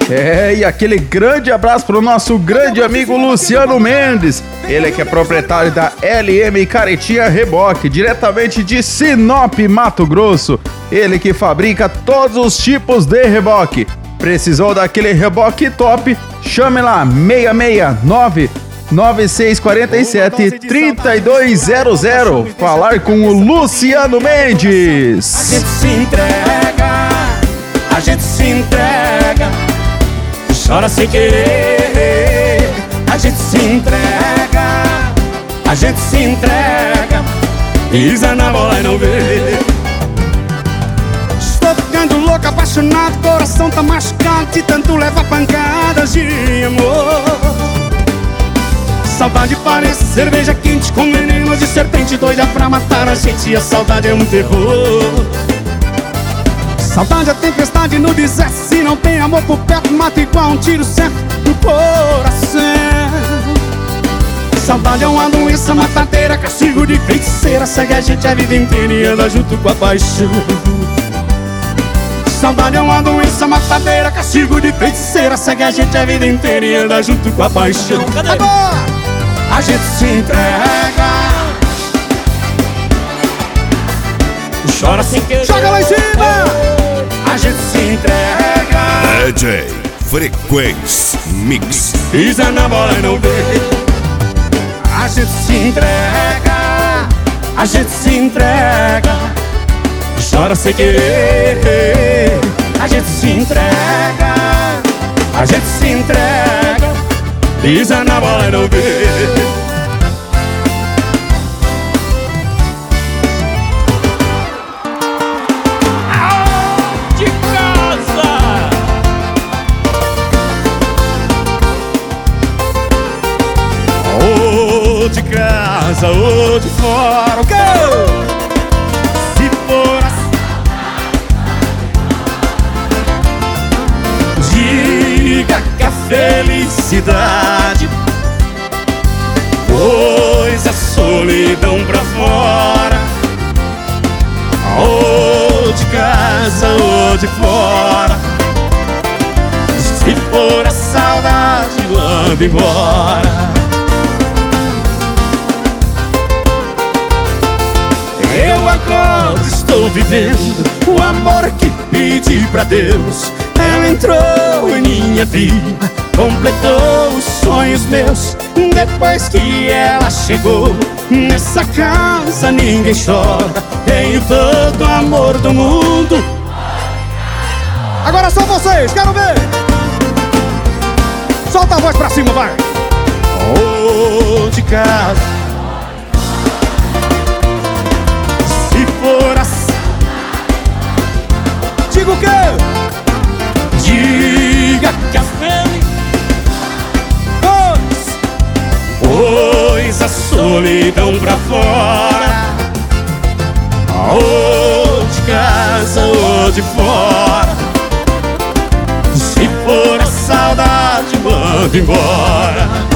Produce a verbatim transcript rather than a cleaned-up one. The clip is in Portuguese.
É, e aquele grande abraço pro nosso grande amigo Luciano Mendes. Ele que é proprietário da L M Caretinha Reboque, diretamente de Sinop, Mato Grosso. Ele que fabrica todos os tipos de reboque. Precisou daquele reboque top? Chame lá, seis seis nove, nove seis quatro sete, três dois zero zero. Falar com o Luciano Mendes. A gente se entrega, a gente se entrega, chora sem querer. A gente se entrega, a gente se entrega, pisa na bola e não vê. Estou ficando louco, apaixonado, coração tá machucado de tanto levar pancadas de amor. Saudade parece cerveja quente com veneno de serpente, doida pra matar a gente, e a saudade é um terror. Saudade é tempestade no deserto, se não tem amor por perto, mata igual um tiro certo no coração. Saudade é uma doença matadeira, castigo de feiticeira, segue a gente a vida inteira e anda junto com a paixão. Saudade é uma doença matadeira, castigo de feiticeira, segue a gente a vida inteira e anda junto com a paixão. Agora! A gente se entrega, chora sem querer. Joga lá em cima! A gente se entrega. D J Frequência Mix. Pisa na bola e não vê. A gente se entrega, a gente se entrega, chora sem querer. A gente se entrega, a gente se entrega, pisa na bola e não vê. De casa, ou de casa, ou de fora, o quê? Se for assim, diga que a felicidade pôs a solidão pra fora. Ou de casa ou de fora, se for a saudade, manda embora. Eu agora estou vivendo o amor que pedi pra Deus. Ela entrou em minha vida, completou os sonhos meus. Depois que ela chegou, nessa casa ninguém chora. Tenho todo o amor do mundo. Agora só vocês, quero ver. Solta a voz pra cima, vai. Ou de casa, se for assim, diga o quê? diga que a felicidade pôs a solidão pra fora. Ou de casa ou de fora, se for a saudade, manda embora.